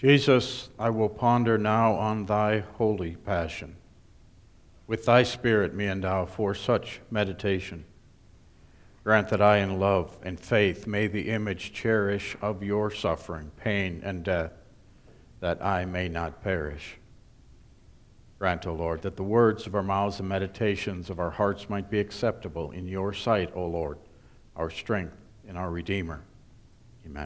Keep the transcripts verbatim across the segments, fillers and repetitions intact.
Jesus, I will ponder now on thy holy passion. With thy Spirit me endow for such meditation. Grant that I in love and faith may the image cherish of your suffering, pain, and death, that I may not perish. Grant, O Lord, that the words of our mouths and meditations of our hearts might be acceptable in your sight, O Lord, our strength and our Redeemer. Amen.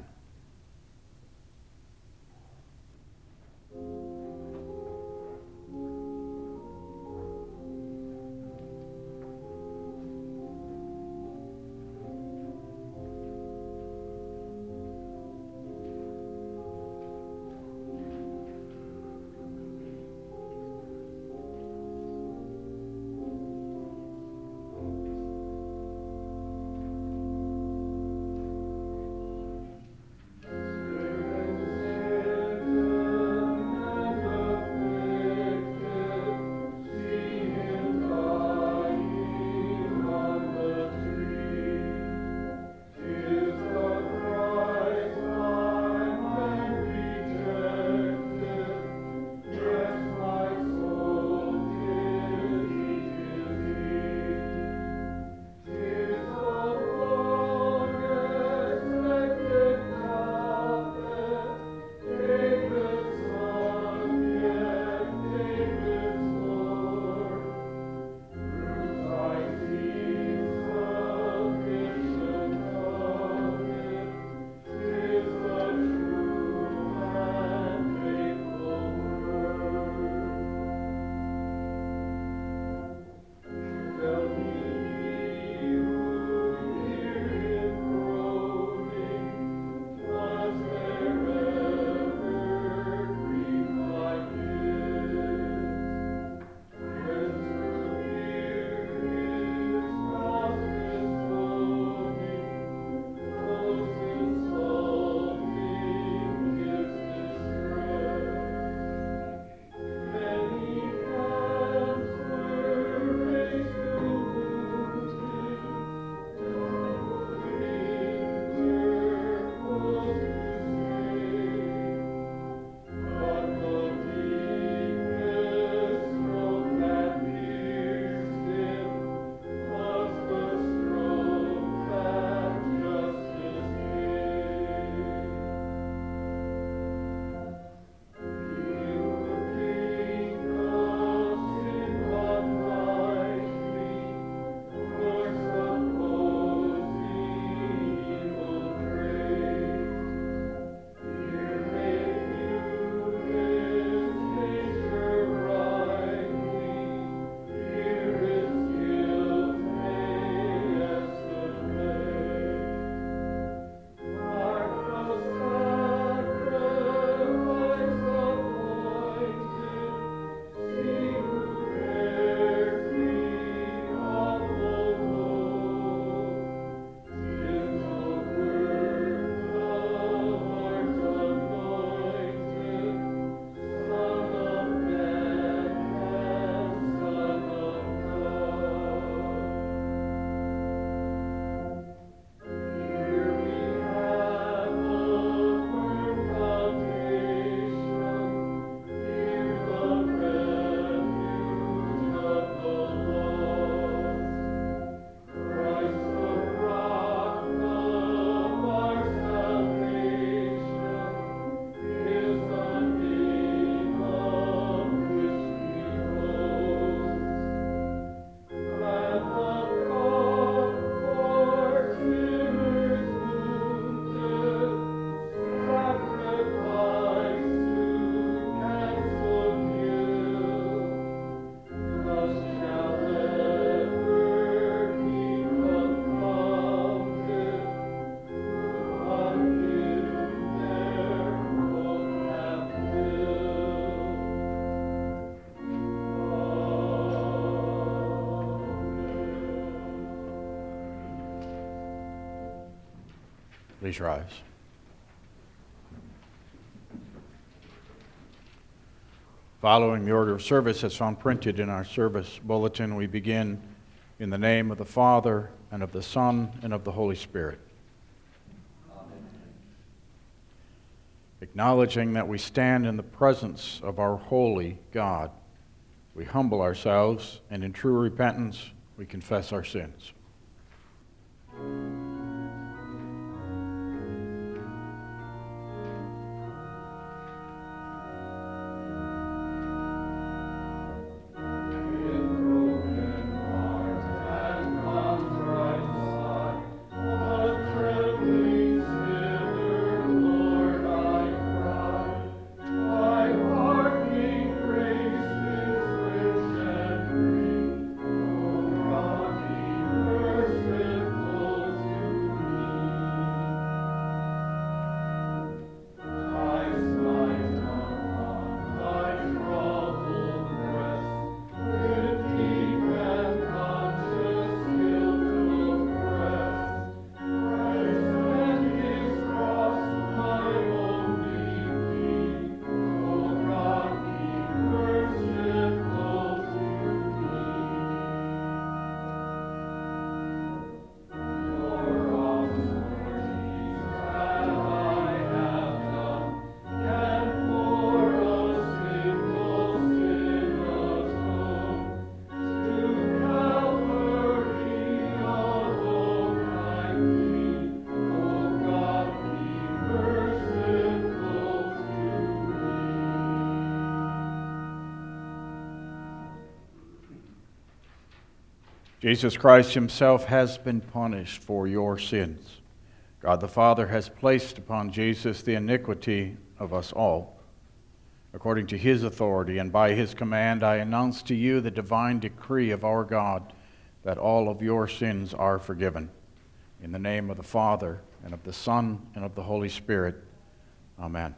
Please rise. Following the order of service as found printed in our service bulletin, we begin in the name of the Father, and of the Son, and of the Holy Spirit. Amen. Acknowledging that we stand in the presence of our holy God, we humble ourselves, and in true repentance, we confess our sins. Jesus Christ himself has been punished for your sins. God the Father has placed upon Jesus the iniquity of us all. According to his authority and by his command, I announce to you the divine decree of our God that all of your sins are forgiven. In the name of the Father, and of the Son, and of the Holy Spirit. Amen.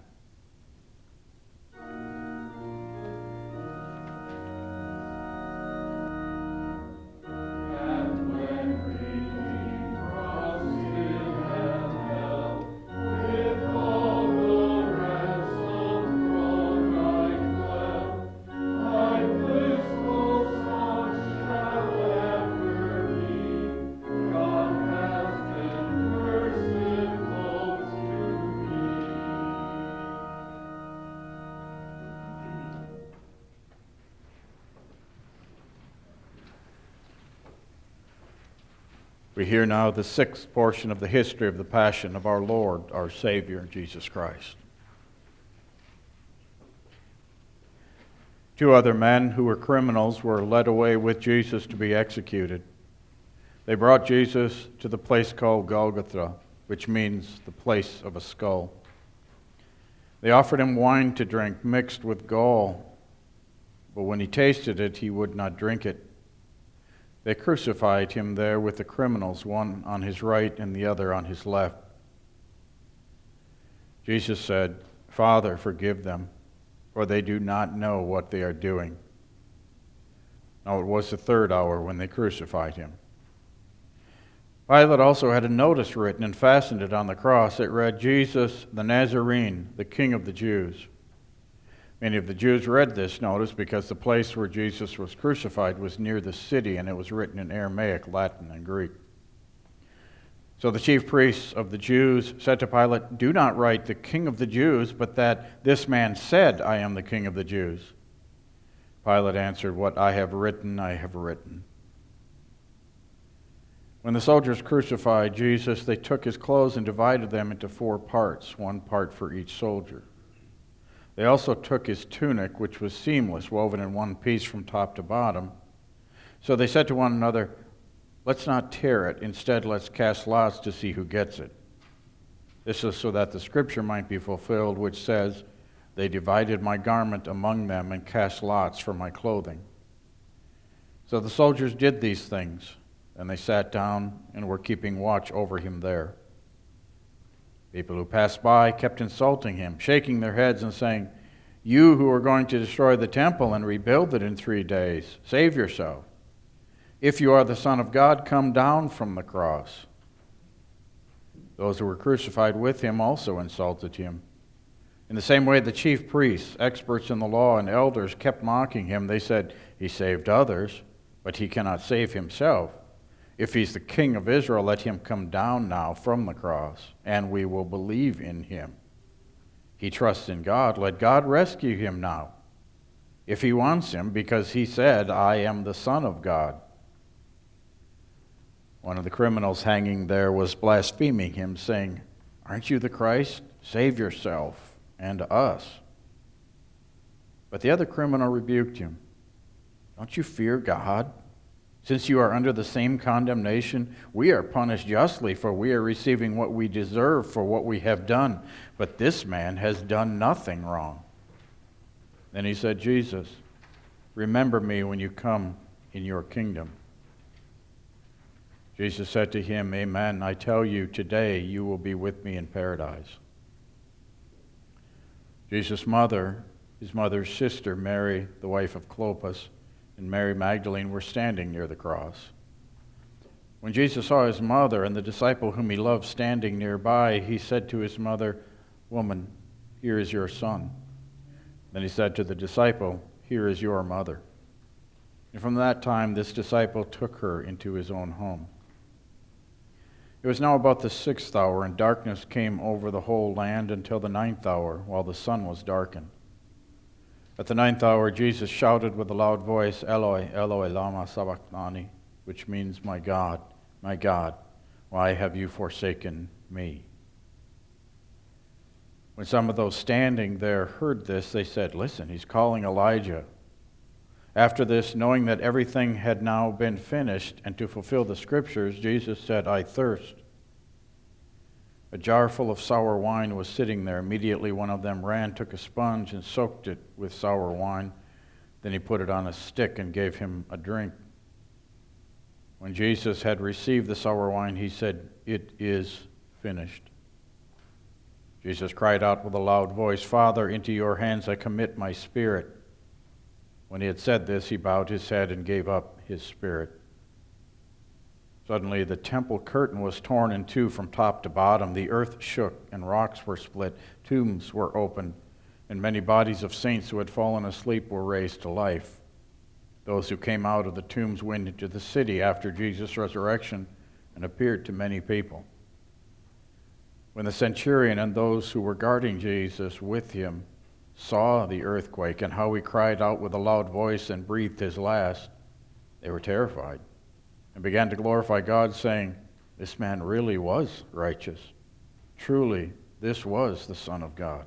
We hear now the sixth portion of the history of the Passion of our Lord, our Savior, Jesus Christ. Two other men who were criminals were led away with Jesus to be executed. They brought Jesus to the place called Golgotha, which means the place of a skull. They offered him wine to drink mixed with gall, but when he tasted it, he would not drink it. They crucified him there with the criminals, one on his right and the other on his left. Jesus said, "Father, forgive them, for they do not know what they are doing." Now it was the third hour when they crucified him. Pilate also had a notice written and fastened it on the cross. It read, "Jesus the Nazarene, the King of the Jews." Many of the Jews read this notice because the place where Jesus was crucified was near the city, and it was written in Aramaic, Latin, and Greek. So the chief priests of the Jews said to Pilate, "Do not write the King of the Jews, but that this man said, 'I am the King of the Jews.'" Pilate answered, "What I have written, I have written." When the soldiers crucified Jesus, they took his clothes and divided them into four parts, one part for each soldier. They also took his tunic, which was seamless, woven in one piece from top to bottom. So they said to one another, "Let's not tear it. Instead, let's cast lots to see who gets it." This is so that the scripture might be fulfilled, which says, "They divided my garment among them and cast lots for my clothing." So the soldiers did these things, and they sat down and were keeping watch over him there. People who passed by kept insulting him, shaking their heads and saying, "You who are going to destroy the temple and rebuild it in three days, save yourself. If you are the Son of God, come down from the cross." Those who were crucified with him also insulted him. In the same way, the chief priests, experts in the law, and elders kept mocking him. They said, "He saved others, but he cannot save himself. If he's the King of Israel, let him come down now from the cross, and we will believe in him. He trusts in God. Let God rescue him now, if he wants him, because he said, I am the Son of God. One of the criminals hanging there was blaspheming him, saying, Aren't you the Christ? Save yourself and us. But the other criminal rebuked him. Don't you fear God? Since you are under the same condemnation, we are punished justly, for we are receiving what we deserve for what we have done. But this man has done nothing wrong. Then he said, Jesus, remember me when you come in your kingdom. Jesus said to him, Amen, I tell you, today you will be with me in paradise. Jesus' mother, his mother's sister, Mary, the wife of Clopas, and Mary Magdalene were standing near the cross. When Jesus saw his mother and the disciple whom he loved standing nearby, he said to his mother, Woman, here is your son. Then he said to the disciple, Here is your mother. And from that time this disciple took her into his own home. It was now about the sixth hour, and darkness came over the whole land until the ninth hour, while the sun was darkened. At the ninth hour, Jesus shouted with a loud voice, Eloi, Eloi, lama sabachthani, which means, My God, my God, why have you forsaken me? When some of those standing there heard this, they said, Listen, he's calling Elijah. After this, knowing that everything had now been finished, and to fulfill the Scriptures, Jesus said, I thirst. A jar full of sour wine was sitting there. Immediately one of them ran, took a sponge, and soaked it with sour wine. Then he put it on a stick and gave him a drink. When Jesus had received the sour wine, he said, It is finished. Jesus cried out with a loud voice, Father, into your hands I commit my spirit. When he had said this, he bowed his head and gave up his spirit. Suddenly the temple curtain was torn in two from top to bottom. The earth shook and rocks were split. Tombs were opened, and many bodies of saints who had fallen asleep were raised to life. Those who came out of the tombs went into the city after Jesus' resurrection and appeared to many people. When the centurion and those who were guarding Jesus with him saw the earthquake and how he cried out with a loud voice and breathed his last, they were terrified and began to glorify God, saying, This man really was righteous. Truly, this was the Son of God.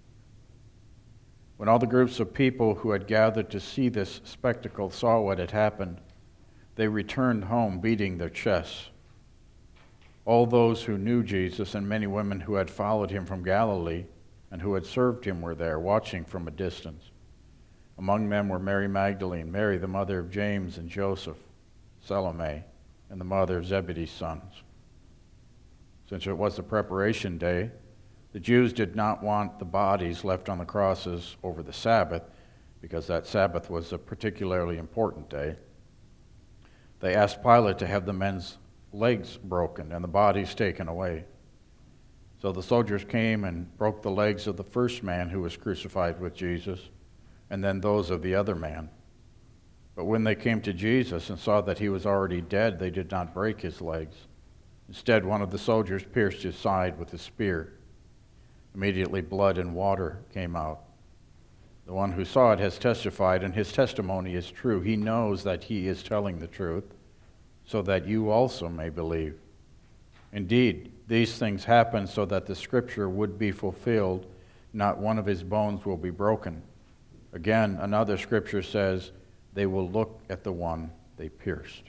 When all the groups of people who had gathered to see this spectacle saw what had happened, they returned home beating their chests. All those who knew Jesus and many women who had followed him from Galilee and who had served him were there, watching from a distance. Among them were Mary Magdalene, Mary the mother of James and Joseph, Salome, and the mother of Zebedee's sons. Since it was the preparation day, the Jews did not want the bodies left on the crosses over the Sabbath, because that Sabbath was a particularly important day. They asked Pilate to have the men's legs broken and the bodies taken away. So the soldiers came and broke the legs of the first man who was crucified with Jesus, and then those of the other man. But when they came to Jesus and saw that he was already dead, they did not break his legs. Instead, one of the soldiers pierced his side with a spear. Immediately blood and water came out. The one who saw it has testified, and his testimony is true. He knows that he is telling the truth, so that you also may believe. Indeed, these things happened so that the scripture would be fulfilled, not one of his bones will be broken. Again, another scripture says, they will look at the one they pierced.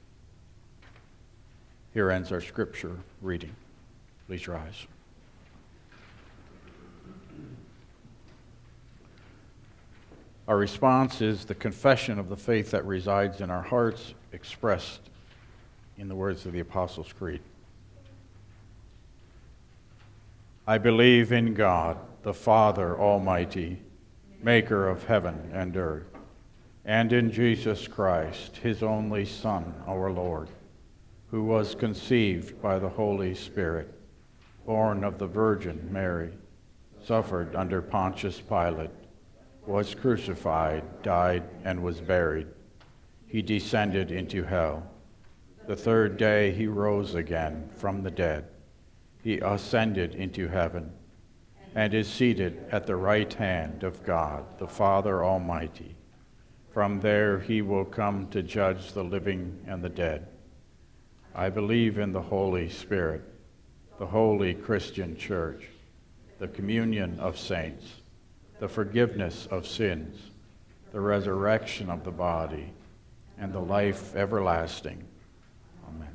Here ends our scripture reading. Please rise. Our response is the confession of the faith that resides in our hearts, expressed in the words of the Apostles' Creed. I believe in God, the Father Almighty, maker of heaven and earth, and in Jesus Christ, his only Son, our Lord, who was conceived by the Holy Spirit, born of the Virgin Mary, suffered under Pontius Pilate, was crucified, died, and was buried. He descended into hell. The third day he rose again from the dead. He ascended into heaven and is seated at the right hand of God, the Father Almighty. From there he will come to judge the living and the dead. I believe in the Holy Spirit, the holy Christian Church, the communion of saints, the forgiveness of sins, the resurrection of the body, and the life everlasting. Amen.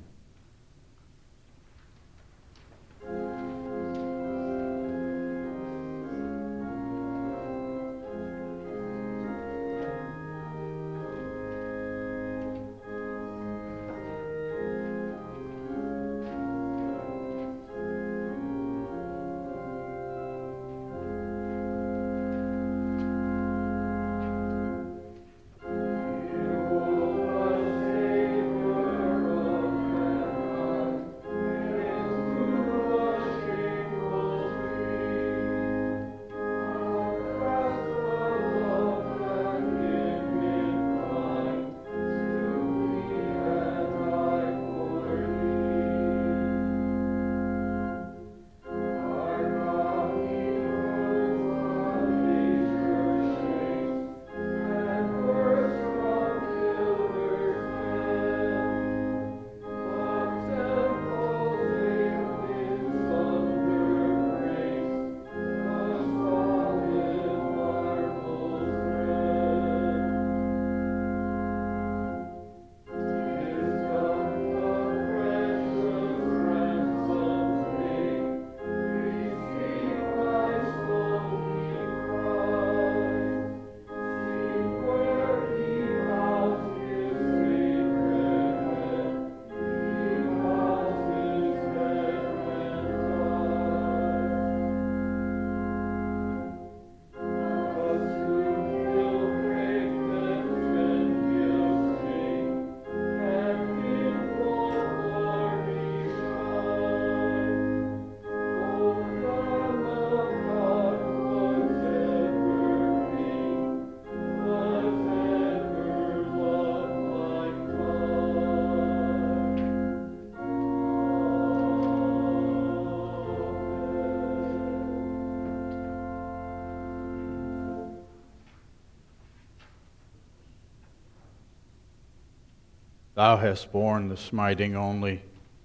Thou hast borne the smiting only,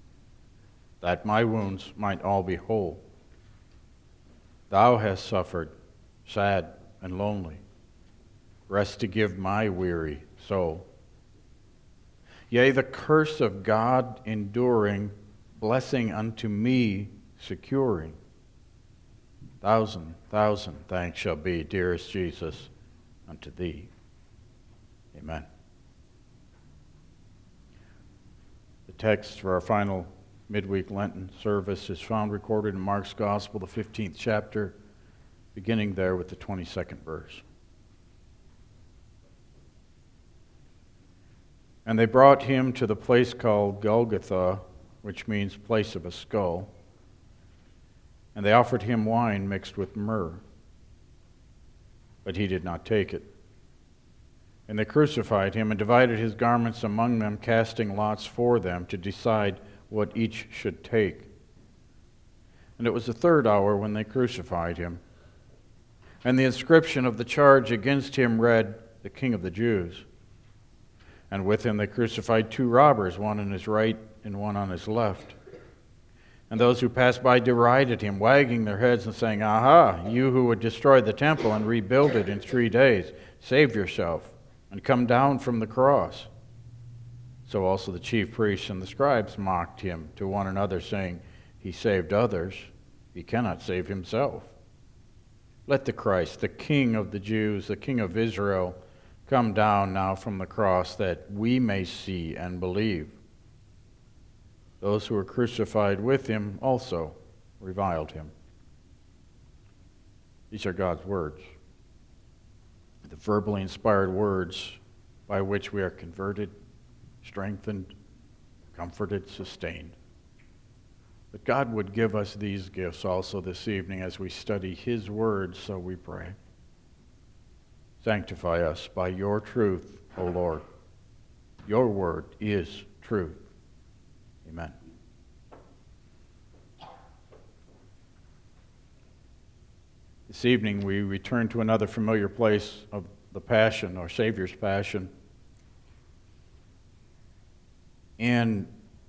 that my wounds might all be whole. Thou hast suffered, sad and lonely, rest to give my weary soul. Yea, the curse of God enduring, blessing unto me securing. Thousand, thousand thanks shall be, dearest Jesus, unto thee. Amen. The text for our final midweek Lenten service is found recorded in Mark's Gospel, the fifteenth chapter, beginning there with the twenty-second verse. And they brought him to the place called Golgotha, which means place of a skull. And they offered him wine mixed with myrrh, but he did not take it. And they crucified him and divided his garments among them, casting lots for them to decide what each should take. And it was the third hour when they crucified him. And the inscription of the charge against him read, "The King of the Jews." And with him they crucified two robbers, one on his right and one on his left. And those who passed by derided him, wagging their heads and saying, "Aha, you who would destroy the temple and rebuild it in three days, save yourself and come down from the cross." So also the chief priests and the scribes mocked him to one another, saying, "He saved others, he cannot save himself. Let the Christ, the King of the Jews, the King of Israel, come down now from the cross, that we may see and believe." Those who were crucified with him also reviled him. These are God's words, the verbally inspired words by which we are converted, strengthened, comforted, sustained. But God would give us these gifts also this evening as we study his words, so we pray. Sanctify us by your truth, O Lord. Your word is truth. Amen. This evening we return to another familiar place of the Passion, our Savior's Passion. And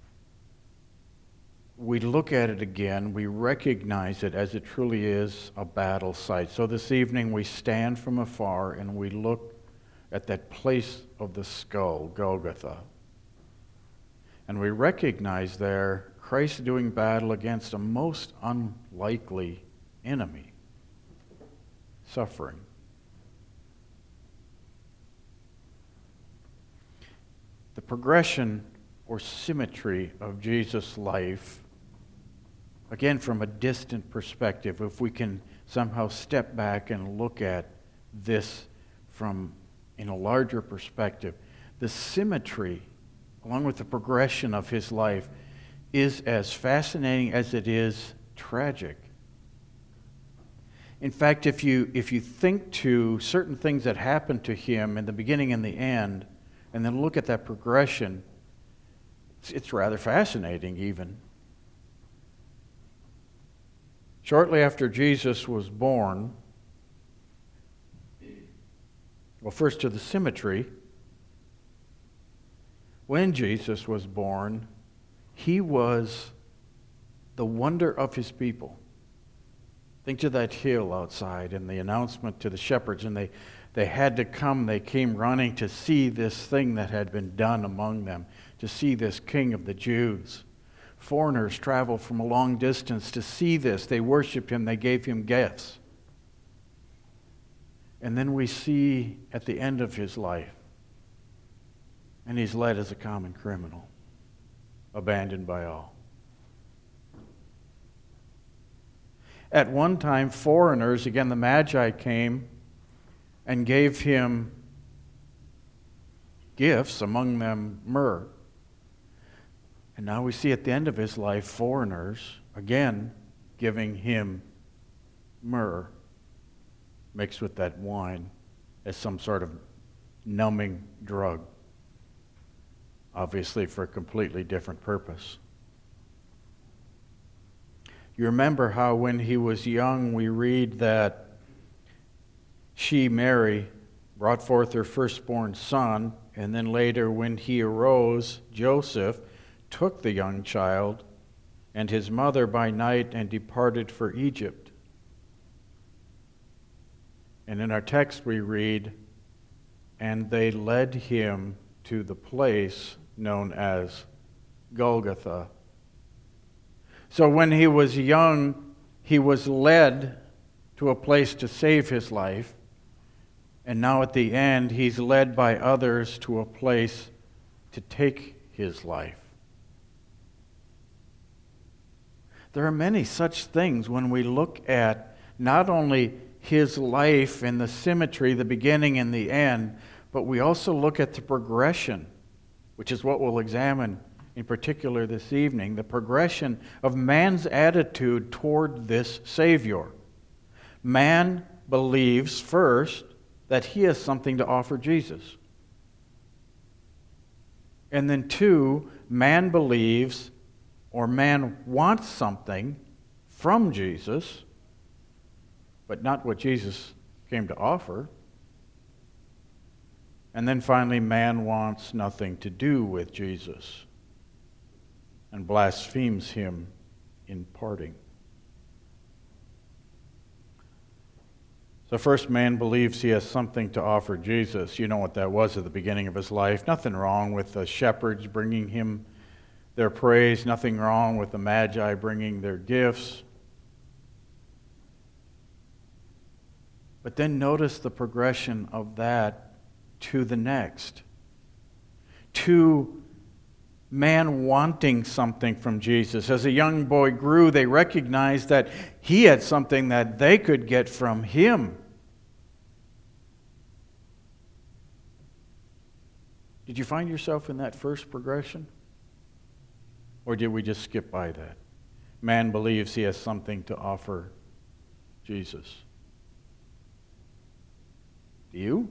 we look at it again, we recognize it as it truly is a battle site. So this evening we stand from afar and we look at that place of the skull, Golgotha. And we recognize there Christ doing battle against a most unlikely enemy. Suffering. The progression or symmetry of Jesus' life, again from a distant perspective, if we can somehow step back and look at this from in a larger perspective, the symmetry along with the progression of his life is as fascinating as it is tragic. In fact, if you if you think to certain things that happened to him in the beginning and the end, and then look at that progression, it's, it's rather fascinating even. Shortly after Jesus was born, well, first to the symmetry, when Jesus was born, he was the wonder of his people. Think to that hill outside and the announcement to the shepherds, and they, they had to come, they came running to see this thing that had been done among them, to see this King of the Jews. Foreigners traveled from a long distance to see this. They worshiped him, they gave him gifts. And then we see at the end of his life, and he's led as a common criminal, abandoned by all. At one time, foreigners, again the Magi, came and gave him gifts, among them myrrh. And now we see at the end of his life, foreigners, again, giving him myrrh mixed with that wine as some sort of numbing drug, obviously for a completely different purpose. You remember how when he was young, we read that she, Mary, brought forth her firstborn son, and then later when he arose, Joseph took the young child and his mother by night and departed for Egypt. And in our text we read, and they led him to the place known as Golgotha. So when he was young, he was led to a place to save his life. And now at the end, he's led by others to a place to take his life. There are many such things when we look at not only his life and the symmetry, the beginning and the end, but we also look at the progression, which is what we'll examine in particular this evening, the progression of man's attitude toward this Savior. Man believes first that he has something to offer Jesus. And then two, man believes or man wants something from Jesus, but not what Jesus came to offer. And then finally, man wants nothing to do with Jesus and blasphemes him in parting. So first, man believes he has something to offer Jesus. You know what that was at the beginning of his life. Nothing wrong with the shepherds bringing him their praise. Nothing wrong with the Magi bringing their gifts. But then notice the progression of that to the next. To man wanting something from Jesus. As a young boy grew, they recognized that he had something that they could get from him. Did you find yourself in that first progression? Or did we just skip by that? Man believes he has something to offer Jesus. Do you?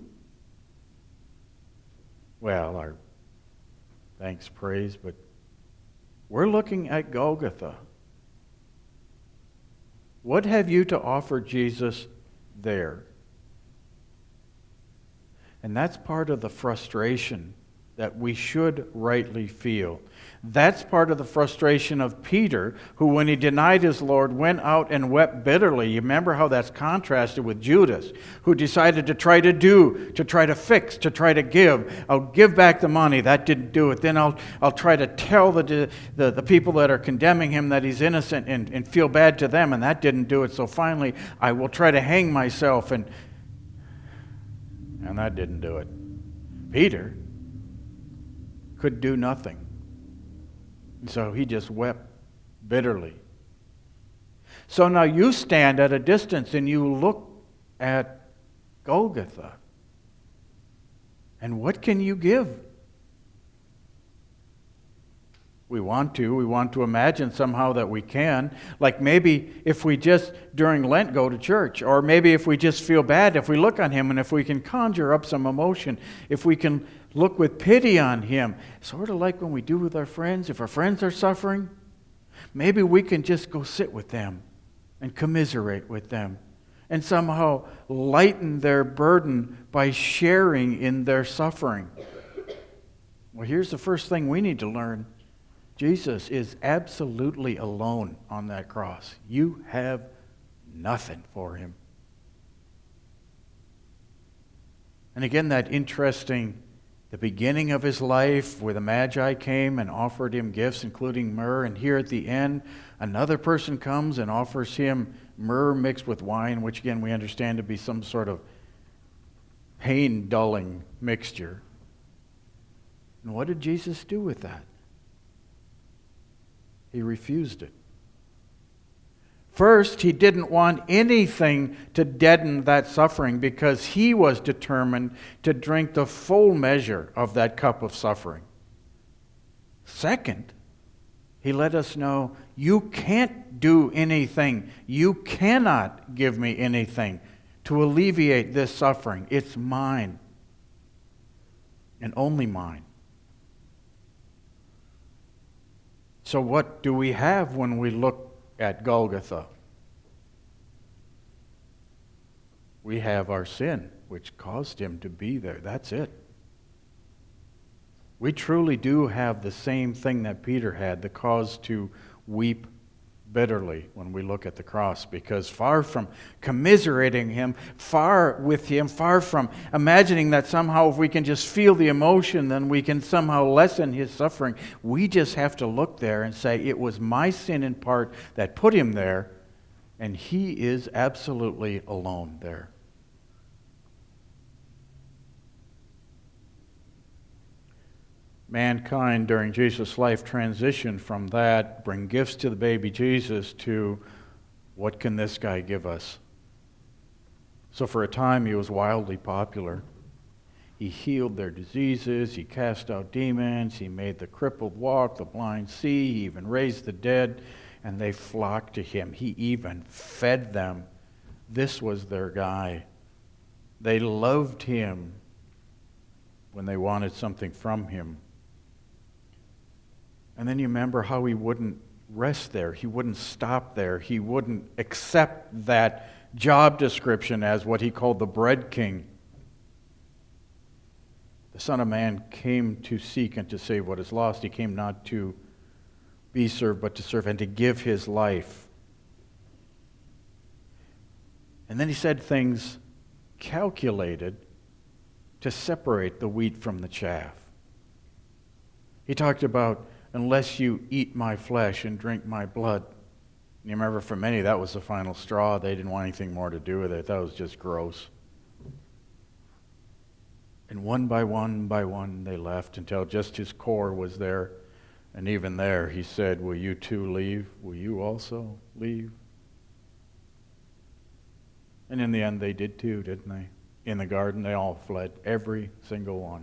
Well, our thanks, praise, but we're looking at Golgotha. What have you to offer Jesus there. And that's part of the frustration that we should rightly feel. That's part of the frustration of Peter, who, when he denied his Lord, went out and wept bitterly. You remember how that's contrasted with Judas, who decided to try to do, to try to fix, to try to give. I'll give back the money. That didn't do it. Then I'll I'll try to tell the the, the people that are condemning him that he's innocent and, and feel bad to them, and that didn't do it. So finally, I will try to hang myself, and and that didn't do it. Peter could do nothing. And so he just wept bitterly. So now you stand at a distance and you look at Golgotha. And what can you give? We want to. We want to imagine somehow that we can. Like maybe if we just, during Lent, go to church. Or maybe if we just feel bad, if we look on him and if we can conjure up some emotion, if we can look with pity on him, sort of like when we do with our friends. If our friends are suffering, maybe we can just go sit with them and commiserate with them and somehow lighten their burden by sharing in their suffering. Well, here's the first thing we need to learn. Jesus is absolutely alone on that cross. You have nothing for him. And again, that interesting, the beginning of his life where the Magi came and offered him gifts, including myrrh. And here at the end, another person comes and offers him myrrh mixed with wine, which again we understand to be some sort of pain-dulling mixture. And what did Jesus do with that? He refused it. First, he didn't want anything to deaden that suffering because he was determined to drink the full measure of that cup of suffering. Second, he let us know, you can't do anything. You cannot give me anything to alleviate this suffering. It's mine, and only mine. So what do we have when we look at Golgotha? We have our sin, which caused him to be there. That's it. We truly do have the same thing that Peter had, the cause to weep bitterly when we look at the cross, because far from commiserating him, far with him, far from imagining that somehow if we can just feel the emotion, then we can somehow lessen his suffering, we just have to look there and say, it was my sin in part that put him there, and he is absolutely alone there. Mankind during Jesus' life transitioned from that, bring gifts to the baby Jesus, to what can this guy give us? So for a time he was wildly popular. He healed their diseases, he cast out demons, he made the crippled walk, the blind see, he even raised the dead, and they flocked to him. He even fed them. This was their guy. They loved him when they wanted something from him. And then you remember how he wouldn't rest there. He wouldn't stop there. He wouldn't accept that job description as what he called the bread king. The Son of Man came to seek and to save what is lost. He came not to be served, but to serve and to give his life. And then he said things calculated to separate the wheat from the chaff. He talked about, unless you eat my flesh and drink my blood. And you remember for many that was the final straw. They didn't want anything more to do with it. That was just gross. And one by one by one they left until just his core was there. And even there he said, will you too leave? Will you also leave? And in the end they did too, didn't they? In the garden they all fled, every single one.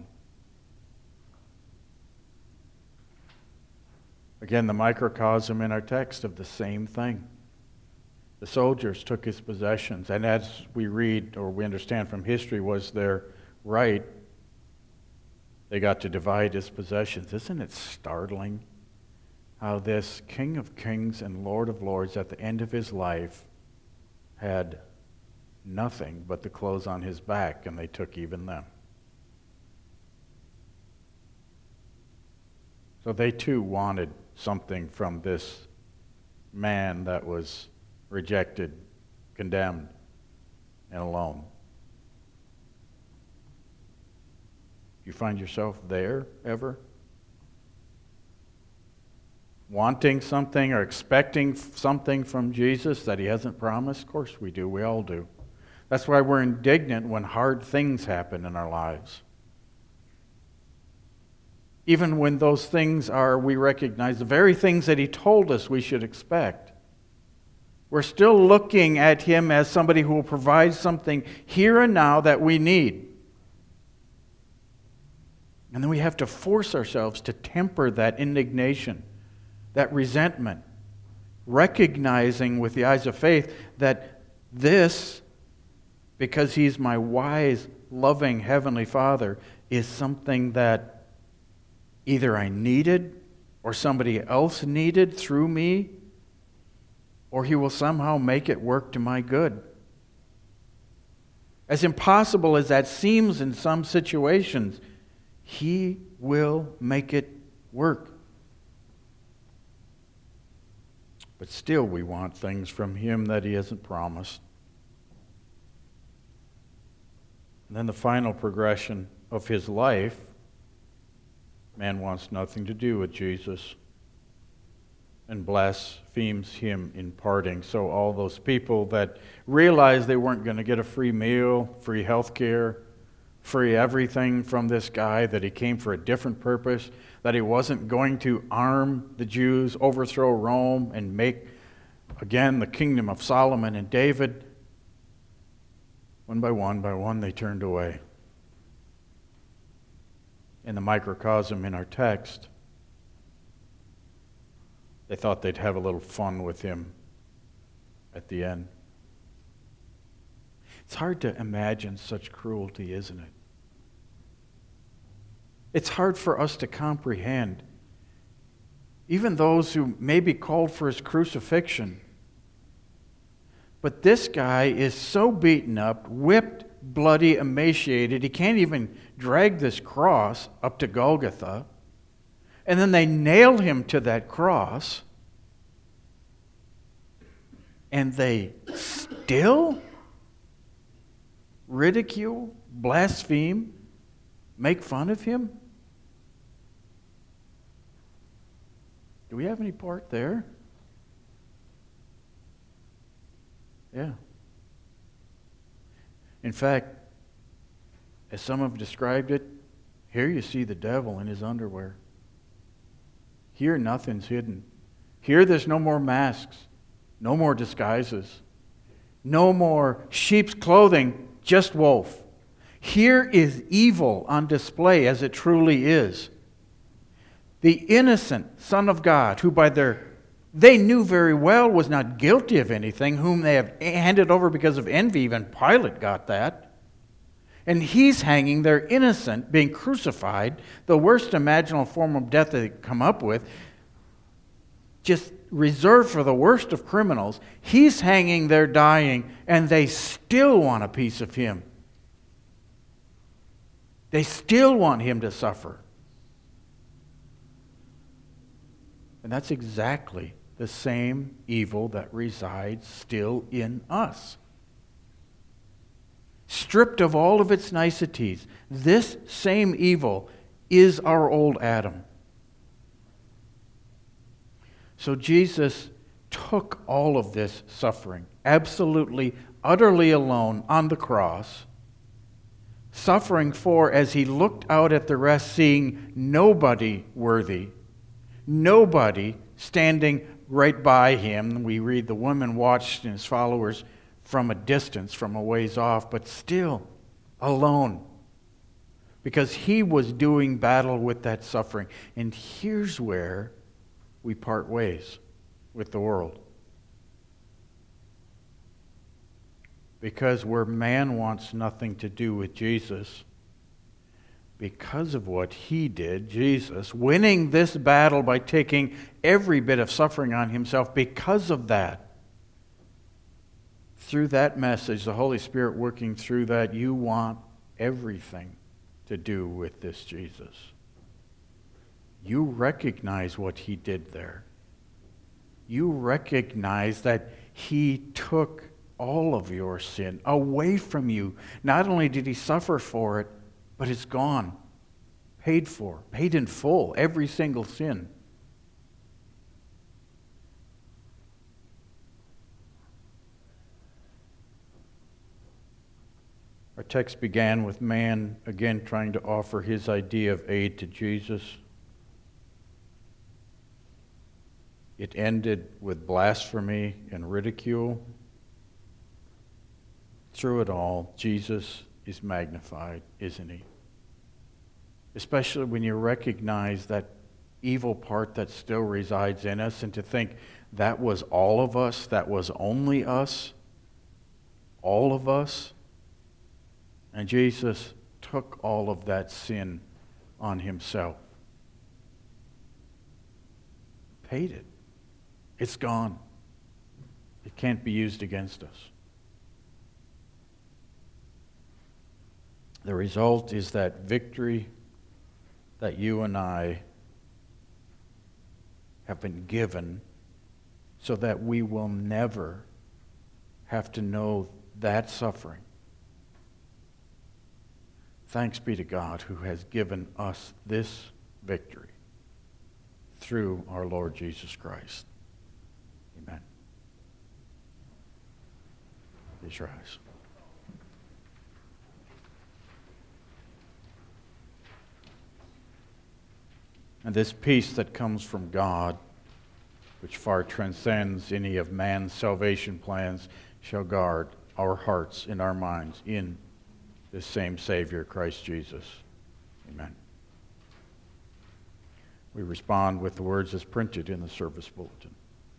Again, the microcosm in our text of the same thing. The soldiers took his possessions, and as we read or we understand from history was their right, they got to divide his possessions. Isn't it startling how this King of Kings and Lord of Lords at the end of his life had nothing but the clothes on his back, and they took even them. So they too wanted something from this man that was rejected, condemned, and alone. You find yourself there ever? Wanting something or expecting something from Jesus that he hasn't promised? Of course we do. We all do. That's why we're indignant when hard things happen in our lives. Even when those things are, we recognize, the very things that he told us we should expect. We're still looking at him as somebody who will provide something here and now that we need. And then we have to force ourselves to temper that indignation, that resentment, recognizing with the eyes of faith that this, because he's my wise, loving Heavenly Father, is something that either I needed or somebody else needed through me, or he will somehow make it work to my good. As impossible as that seems in some situations, he will make it work. But still we want things from him that he hasn't promised. And then the final progression of his life, man wants nothing to do with Jesus and blasphemes him in parting. So all those people that realized they weren't going to get a free meal, free health care, free everything from this guy, that he came for a different purpose, that he wasn't going to arm the Jews, overthrow Rome, and make, again, the kingdom of Solomon and David, one by one by one they turned away. In the microcosm in our text, they thought they'd have a little fun with him at the end. It's hard to imagine such cruelty, isn't it? It's hard for us to comprehend. Even those who maybe called for his crucifixion. But this guy is so beaten up, whipped, bloody, emaciated, he can't even drag this cross up to Golgotha. And then they nail him to that cross. And they still ridicule, blaspheme, make fun of him? Do we have any part there? Yeah. In fact, as some have described it, here you see the devil in his underwear. Here nothing's hidden. Here there's no more masks, no more disguises, no more sheep's clothing, just wolf. Here is evil on display as it truly is. The innocent Son of God, who by their, they knew very well was not guilty of anything, whom they have handed over because of envy. Even Pilate got that. And he's hanging there innocent, being crucified, the worst imaginable form of death they could come up with, just reserved for the worst of criminals. He's hanging there dying, and they still want a piece of him. They still want him to suffer. And that's exactly the same evil that resides still in us. Stripped of all of its niceties, this same evil is our old Adam. So Jesus took all of this suffering, absolutely, utterly alone on the cross, suffering for, as he looked out at the rest, seeing nobody worthy, nobody standing right by him. We read the woman watched his followers from a distance, from a ways off, but still alone, because he was doing battle with that suffering. And here's where we part ways with the world. Because where man wants nothing to do with Jesus, because of what he did, Jesus, winning this battle by taking every bit of suffering on himself, because of that, through that message, the Holy Spirit working through that, you want everything to do with this Jesus. You recognize what he did there. You recognize that he took all of your sin away from you. Not only did he suffer for it, but it's gone. Paid for. Paid in full. Every single sin. Our text began with man again trying to offer his idea of aid to Jesus. It ended with blasphemy and ridicule. Through it all, Jesus is magnified, isn't he? Especially when you recognize that evil part that still resides in us, and to think that was all of us, that was only us, all of us. And Jesus took all of that sin on himself. Paid it. It's gone. It can't be used against us. The result is that victory that you and I have been given so that we will never have to know that suffering. Thanks be to God who has given us this victory through our Lord Jesus Christ. Amen. Close your eyes. And this peace that comes from God, which far transcends any of man's salvation plans, shall guard our hearts and our minds in the same Savior, Christ Jesus. Amen. We respond with the words as printed in the service bulletin.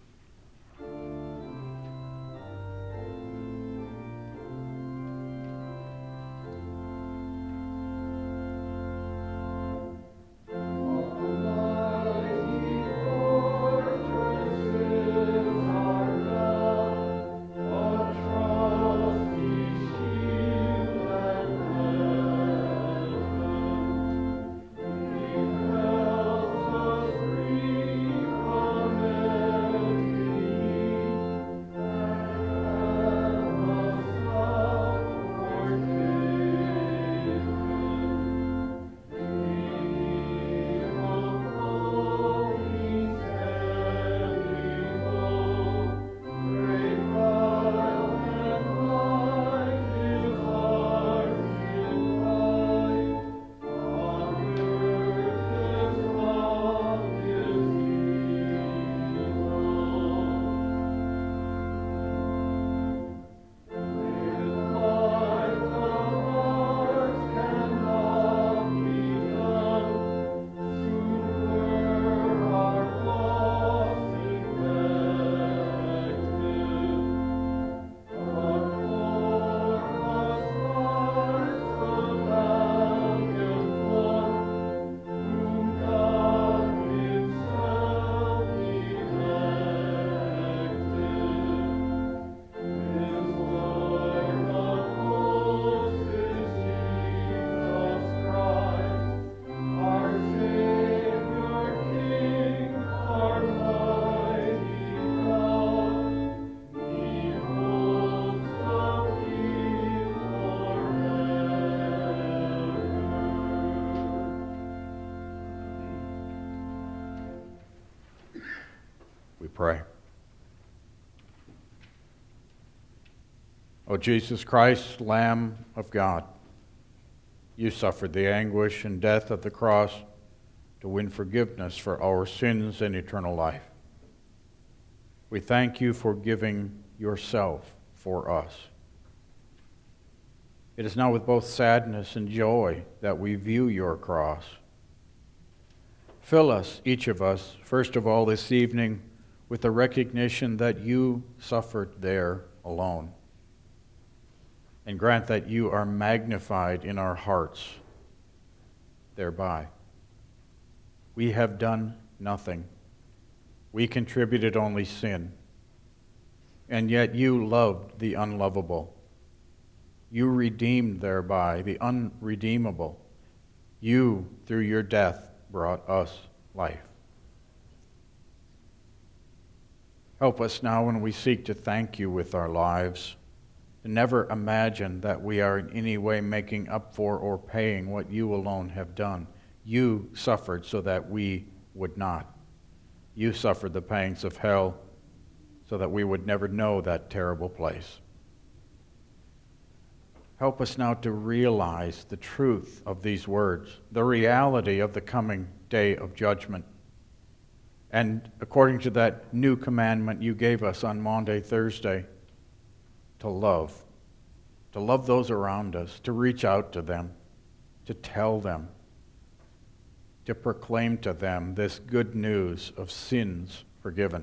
Pray. O Jesus Christ, Lamb of God, you suffered the anguish and death of the cross to win forgiveness for our sins and eternal life. We thank you for giving yourself for us. It is now with both sadness and joy that we view your cross. Fill us, each of us, first of all this evening, with the recognition that you suffered there alone. And grant that you are magnified in our hearts thereby. We have done nothing. We contributed only sin. and yet you loved the unlovable. You redeemed thereby the unredeemable. You, through your death, brought us life. Help us now when we seek to thank you with our lives, to never imagine that we are in any way making up for or paying what you alone have done. You suffered so that we would not. You suffered the pangs of hell so that we would never know that terrible place. Help us now to realize the truth of these words, the reality of the coming day of judgment. And according to that new commandment you gave us on Maundy Thursday, to love, to love those around us, to reach out to them, to tell them, to proclaim to them this good news of sins forgiven.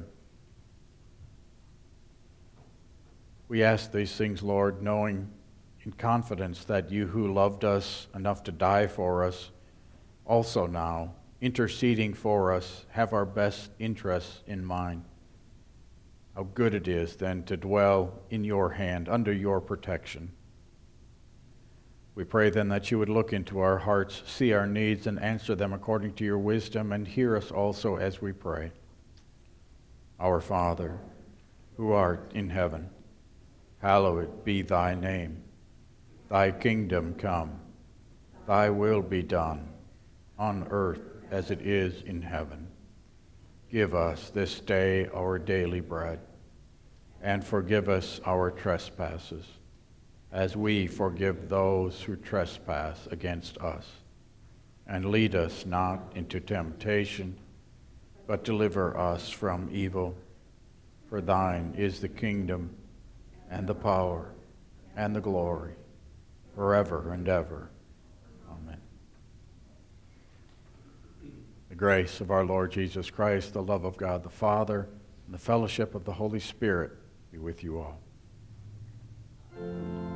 We ask these things, Lord, knowing in confidence that you who loved us enough to die for us, also now, interceding for us, have our best interests in mind. How good it is then to dwell in your hand, under your protection. We pray then that you would look into our hearts, see our needs, and answer them according to your wisdom, and hear us also as we pray. Our Father, who art in heaven, hallowed be thy name. Thy kingdom come, thy will be done, on earth as it is in heaven. Give us this day our daily bread, and forgive us our trespasses, as we forgive those who trespass against us. And lead us not into temptation, but deliver us from evil. For thine is the kingdom, and the power, and the glory, forever and ever. Amen. The grace of our Lord Jesus Christ, the love of God the Father, and the fellowship of the Holy Spirit be with you all.